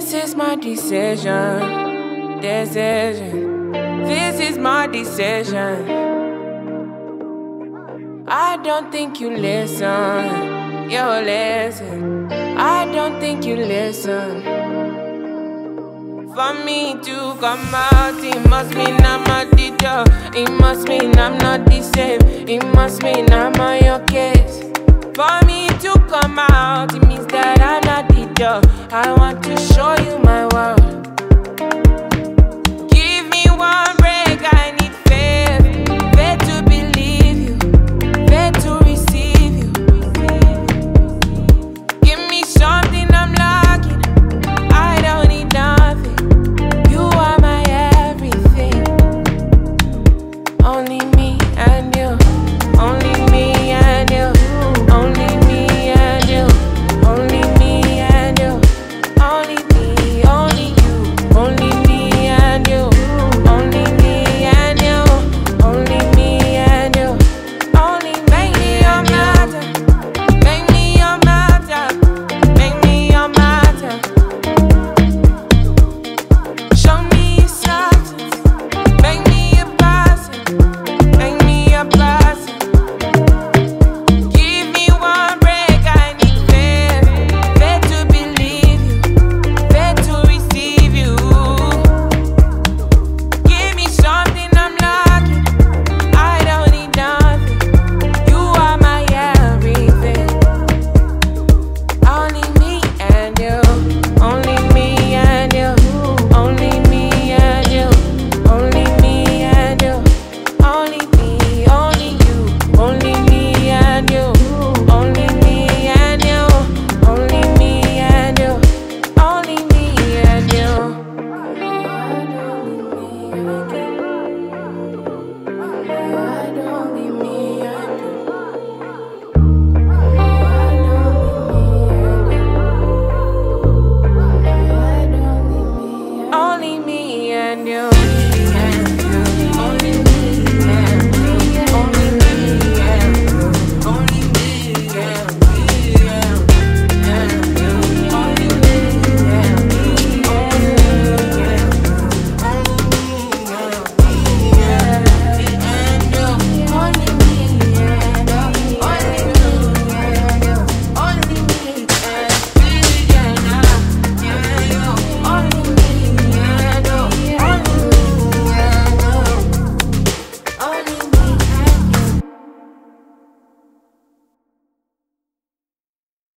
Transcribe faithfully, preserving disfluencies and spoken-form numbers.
This is my decision, decision. This is my decision. I don't think you listen, you listen. I don't think you listen. For me to come out, it must mean I'm a teacher. It must mean I'm not the same. It must mean I'm on your case. For me to come out, it means that I'm not the teacher. I want to show